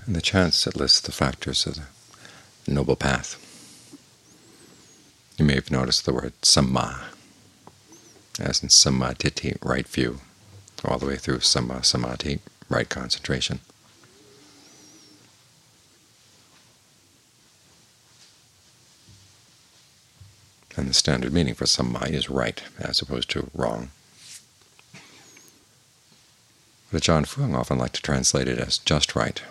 In the chants it lists the factors of the Noble Path. You may have noticed the word samma, as in sammaditthi, right view, all the way through samma samadhi, right concentration. And the standard meaning for samma is right, as opposed to wrong. But Ajaan Fuang often liked to translate it as just right.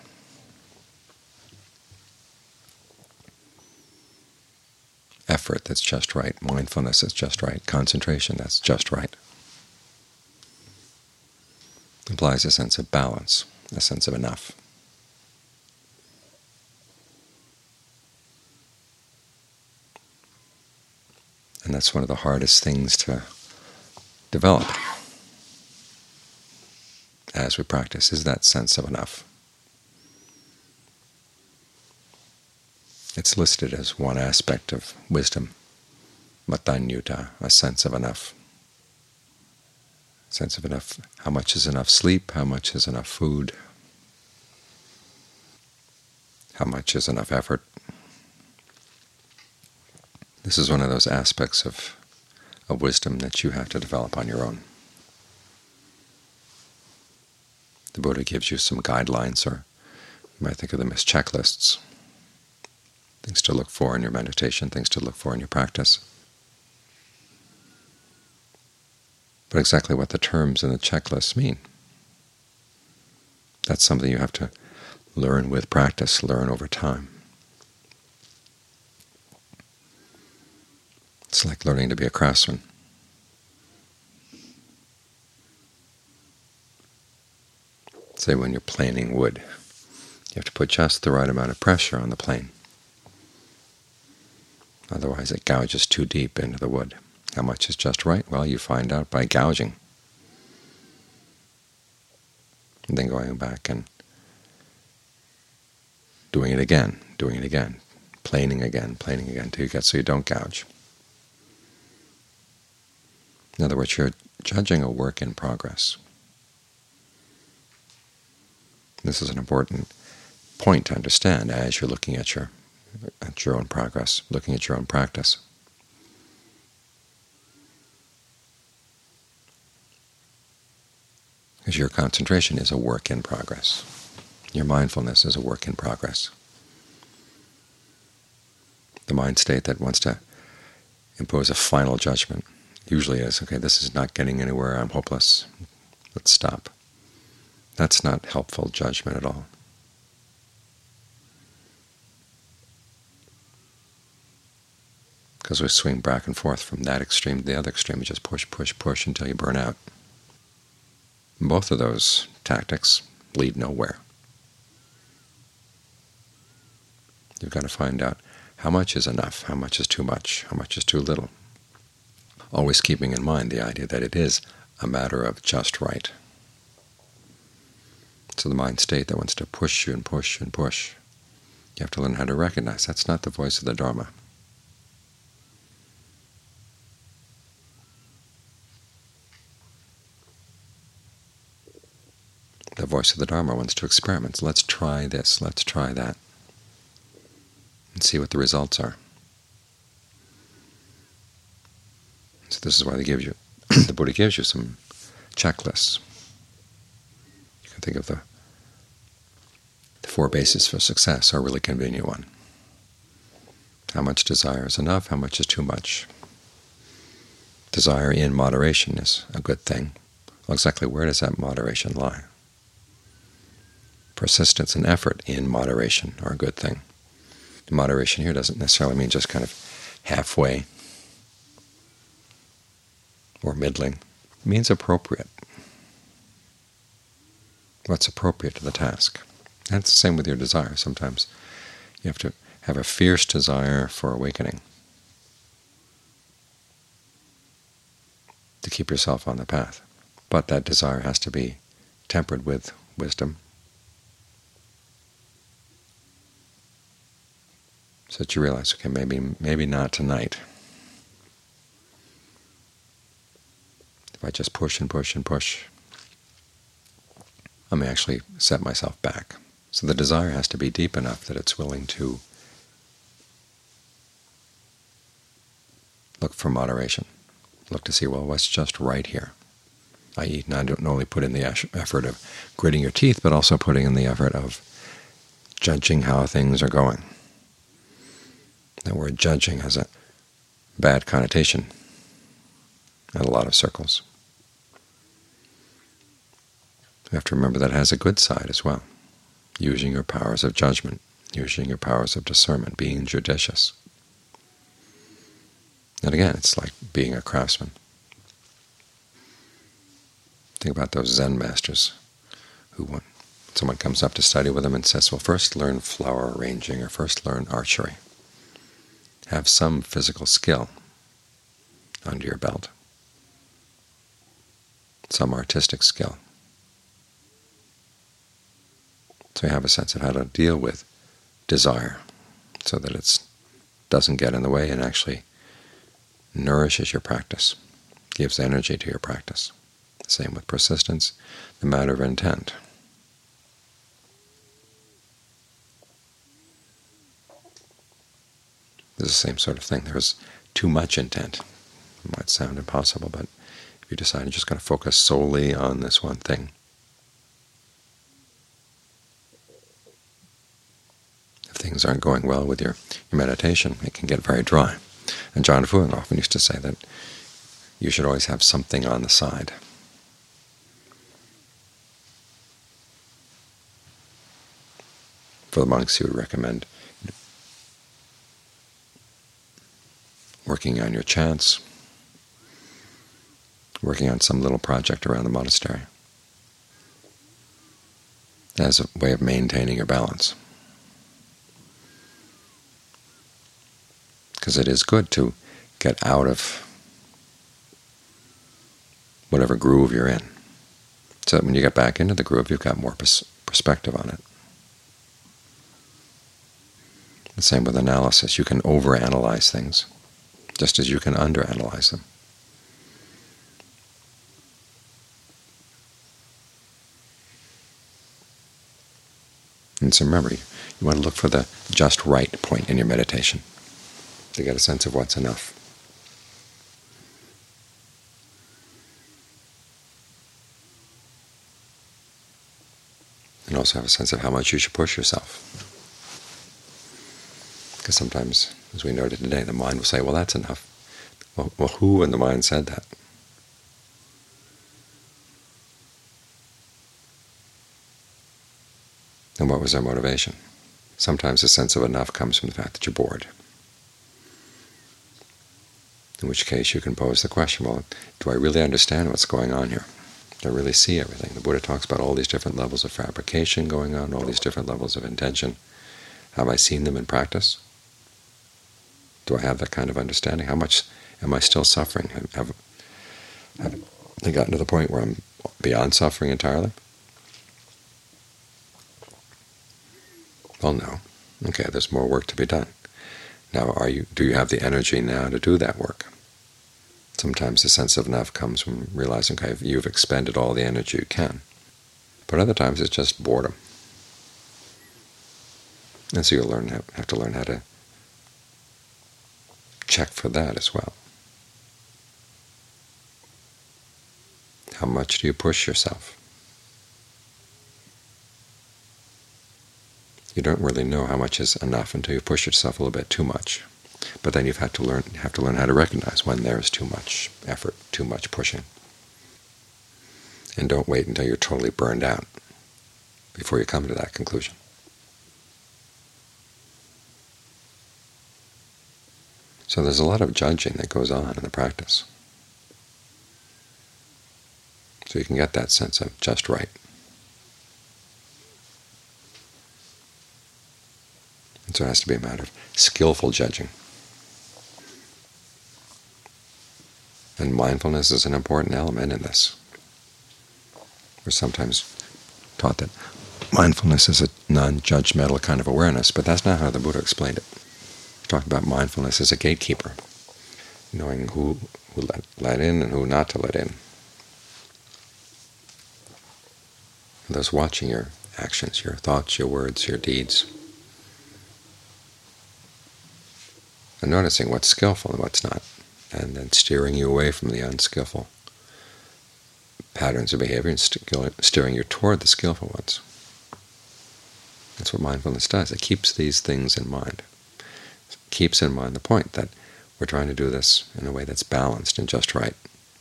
Effort, that's just right. Mindfulness, that's just right. Concentration, that's just right. It implies a sense of balance, a sense of enough. And that's one of the hardest things to develop as we practice, is that sense of enough. It's listed as one aspect of wisdom, matanyuta, a sense of enough. Sense of enough. How much is enough sleep? How much is enough food? How much is enough effort? This is one of those aspects of wisdom that you have to develop on your own. The Buddha gives you some guidelines, or you might think of them as checklists, things to look for in your meditation, things to look for in your practice. But exactly what the terms in the checklists mean, that's something you have to learn with practice, learn over time. It's like learning to be a craftsman. Say when you're planing wood, you have to put just the right amount of pressure on the plane. Otherwise it gouges too deep into the wood. How much is just right? Well, you find out by gouging, and then going back and doing it again, planing again, till you get so you don't gouge. In other words, you're judging a work in progress. This is an important point to understand as you're looking at your own progress, looking at your own practice. Because your concentration is a work in progress. Your mindfulness is a work in progress. The mind state that wants to impose a final judgment usually is, okay, this is not getting anywhere, I'm hopeless, let's stop. That's not helpful judgment at all. Because we swing back and forth from that extreme to the other extreme. You just push until you burn out. Both of those tactics lead nowhere. You've got to find out how much is enough, how much is too much, how much is too little. Always keeping in mind the idea that it is a matter of just right. So the mind state that wants to push you and push and push, you have to learn how to recognize that's not the voice of the Dharma. The voice of the Dharma wants to experiment. Let's try this, let's try that, and see what the results are. So this is why they give you, the Buddha gives you some checklists. You can think of the four bases for success are a really convenient one. How much desire is enough? How much is too much? Desire in moderation is a good thing. Well, exactly where does that moderation lie? Persistence and effort in moderation are a good thing. Moderation here doesn't necessarily mean just kind of halfway or middling. It means appropriate. What's appropriate to the task? And it's the same with your desire. Sometimes you have to have a fierce desire for awakening to keep yourself on the path. But that desire has to be tempered with wisdom, so that you realize, okay, maybe not tonight. If I just push and push and push, I may actually set myself back. So the desire has to be deep enough that it's willing to look for moderation, look to see, well, what's just right here, i.e. not only put in the effort of gritting your teeth, but also putting in the effort of judging how things are going. That word judging has a bad connotation in a lot of circles. You have to remember that it has a good side as well, using your powers of judgment, using your powers of discernment, being judicious. And again, it's like being a craftsman. Think about those Zen masters who, when someone comes up to study with them and says, well, first learn flower arranging or first learn archery. Have some physical skill under your belt, some artistic skill. So you have a sense of how to deal with desire so that it doesn't get in the way and actually nourishes your practice, gives energy to your practice. Same with persistence, the matter of intent. It's the same sort of thing. There's too much intent. It might sound impossible, but if you decide you're just going to focus solely on this one thing, if things aren't going well with your meditation, it can get very dry. And John Fuan often used to say that you should always have something on the side. For the monks, he would recommend working on your chants, working on some little project around the monastery as a way of maintaining your balance. Because it is good to get out of whatever groove you're in, so that when you get back into the groove, you've got more perspective on it. The same with analysis. You can overanalyze things, just as you can underanalyze them. And so remember, you want to look for the just right point in your meditation to get a sense of what's enough. And also have a sense of how much you should push yourself. Because sometimes, as we noted today, the mind will say, well, that's enough. Well, who in the mind said that? And what was their motivation? Sometimes the sense of enough comes from the fact that you're bored. In which case you can pose the question, well, do I really understand what's going on here? Do I really see everything? The Buddha talks about all these different levels of fabrication going on, all these different levels of intention. Have I seen them in practice? Do I have that kind of understanding? How much am I still suffering? Have I gotten to the point where I'm beyond suffering entirely? Well, no. Okay, there's more work to be done. Now, do you have the energy now to do that work? Sometimes the sense of enough comes from realizing, okay, you've expended all the energy you can. But other times it's just boredom. And so you'll have to learn how to check for that as well. How much do you push yourself? You don't really know how much is enough until you push yourself a little bit too much. But then you have to learn how to recognize when there is too much effort, too much pushing. And don't wait until you're totally burned out before you come to that conclusion. So there's a lot of judging that goes on in the practice. So you can get that sense of just right. And so it has to be a matter of skillful judging. And mindfulness is an important element in this. We're sometimes taught that mindfulness is a non-judgmental kind of awareness, but that's not how the Buddha explained it. He talked about mindfulness as a gatekeeper, knowing who let in and who not to let in. And thus watching your actions, your thoughts, your words, your deeds, and noticing what's skillful and what's not, and then steering you away from the unskillful patterns of behavior and steering you toward the skillful ones. That's what mindfulness does. It keeps these things in mind. It keeps in mind the point that we're trying to do this in a way that's balanced and just right.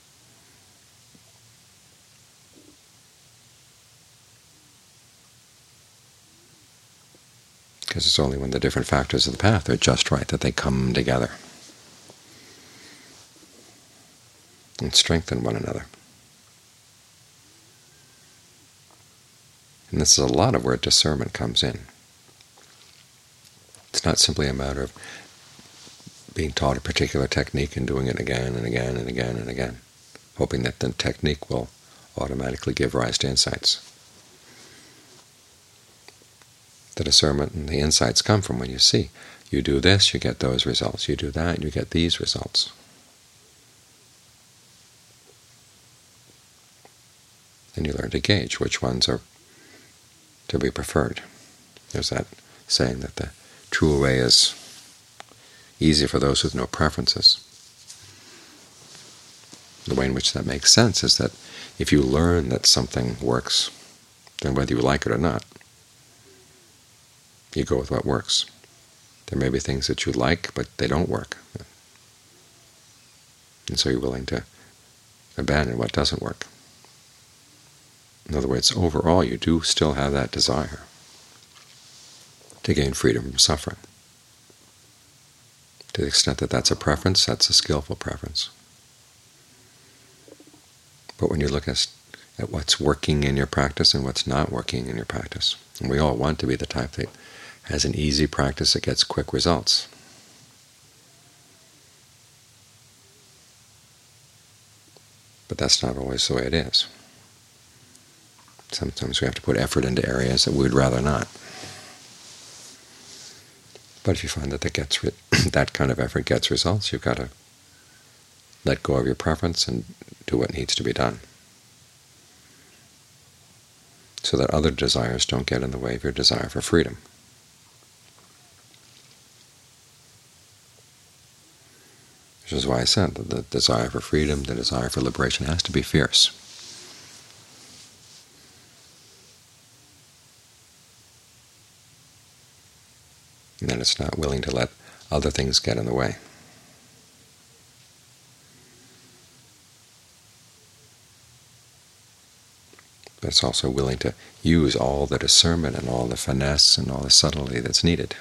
Because it's only when the different factors of the path are just right that they come together and strengthen one another. And this is a lot of where discernment comes in. It's not simply a matter of being taught a particular technique and doing it again and again and again and again, hoping that the technique will automatically give rise to insights. The discernment and the insights come from when you see. You do this, you get those results. You do that, you get these results. And you learn to gauge which ones are to be preferred. There's that saying that the true way is easy for those with no preferences. The way in which that makes sense is that if you learn that something works, then whether you like it or not, you go with what works. There may be things that you like, but they don't work. And so you're willing to abandon what doesn't work. In other words, overall you do still have that desire to gain freedom from suffering. To the extent that that's a preference, that's a skillful preference. But when you look at what's working in your practice and what's not working in your practice, and we all want to be the type that has an easy practice that gets quick results. But that's not always the way it is. Sometimes we have to put effort into areas that we would rather not. But if you find that that kind of effort gets results, you've got to let go of your preference and do what needs to be done, so that other desires don't get in the way of your desire for freedom. Which is why I said that the desire for freedom, the desire for liberation has to be fierce. And then it's not willing to let other things get in the way. But it's also willing to use all the discernment and all the finesse and all the subtlety that's needed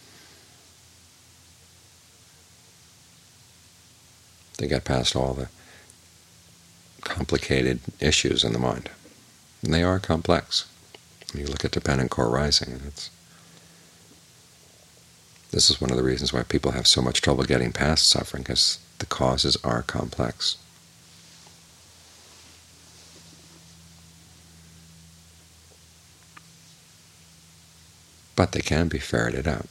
to get past all the complicated issues in the mind. And they are complex. When you look at dependent core rising, this is one of the reasons why people have so much trouble getting past suffering, because the causes are complex. But they can be ferreted out.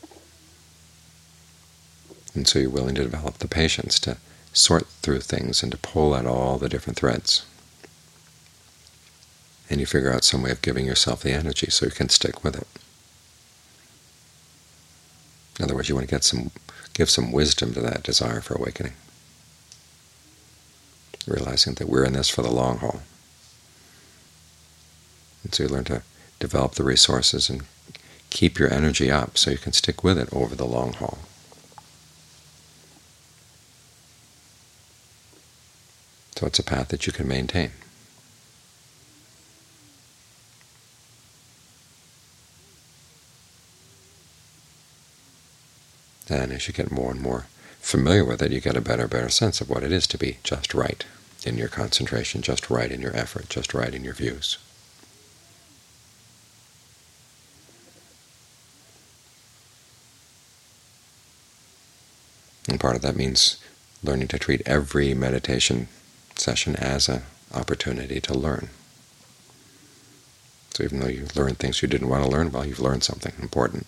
And so you're willing to develop the patience to sort through things and to pull out all the different threads. And you figure out some way of giving yourself the energy so you can stick with it. In other words, you want to give some wisdom to that desire for awakening, realizing that we're in this for the long haul. And so you learn to develop the resources and keep your energy up so you can stick with it over the long haul. So it's a path that you can maintain. And as you get more and more familiar with it, you get a better sense of what it is to be just right in your concentration, just right in your effort, just right in your views. And part of that means learning to treat every meditation session as an opportunity to learn. So even though you learn things you didn't want to learn, well, you've learned something important.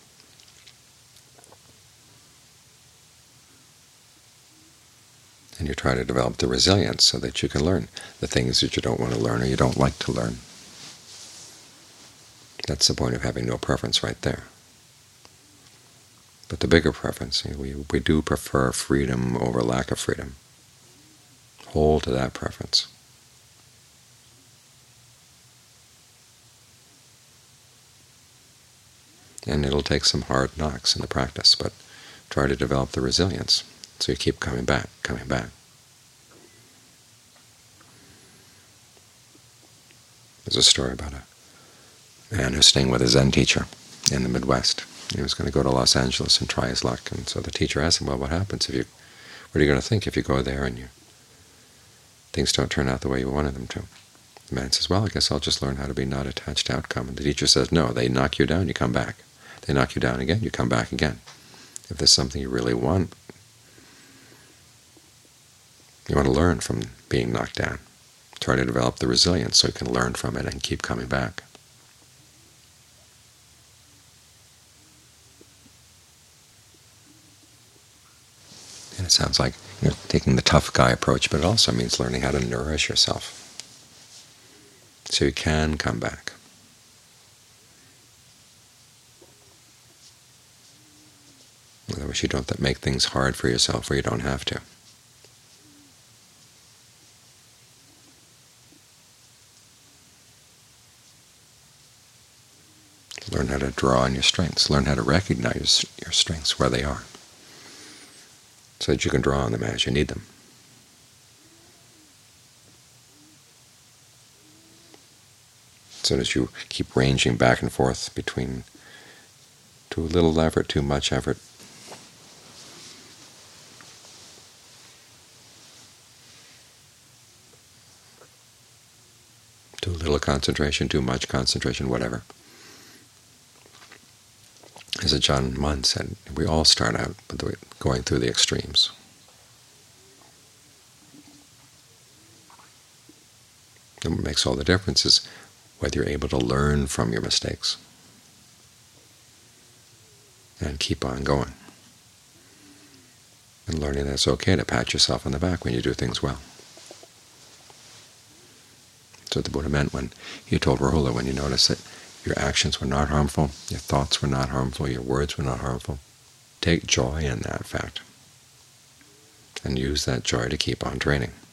And you try to develop the resilience so that you can learn the things that you don't want to learn or you don't like to learn. That's the point of having no preference right there. But the bigger preference, we do prefer freedom over lack of freedom. Hold to that preference. And it'll take some hard knocks in the practice, but try to develop the resilience so you keep coming back, coming back. There's a story about a man who's staying with a Zen teacher in the Midwest. He was going to go to Los Angeles and try his luck, and so the teacher asked him, well, what happens if you, what are you going to think if you go there and things don't turn out the way you wanted them to? The man says, well, I guess I'll just learn how to be not attached to outcome. And the teacher says, no, they knock you down, you come back. They knock you down again, you come back again. If there's something you really want, you want to learn from being knocked down. Try to develop the resilience so you can learn from it and keep coming back. And it sounds like taking the tough guy approach, but it also means learning how to nourish yourself so you can come back. In other words, you don't make things hard for yourself where you don't have to. Learn how to draw on your strengths. Learn how to recognize your strengths where they are, so that you can draw on them as you need them. As soon as you keep ranging back and forth between too little effort, too much effort, too little concentration, too much concentration, whatever. As Ajahn Mun said, we all start out going through the extremes. And what makes all the difference is whether you're able to learn from your mistakes and keep on going, and learning that it's okay to pat yourself on the back when you do things well. That's what the Buddha meant when he told Rahula, when you notice that your actions were not harmful, your thoughts were not harmful, your words were not harmful, take joy in that fact and use that joy to keep on training.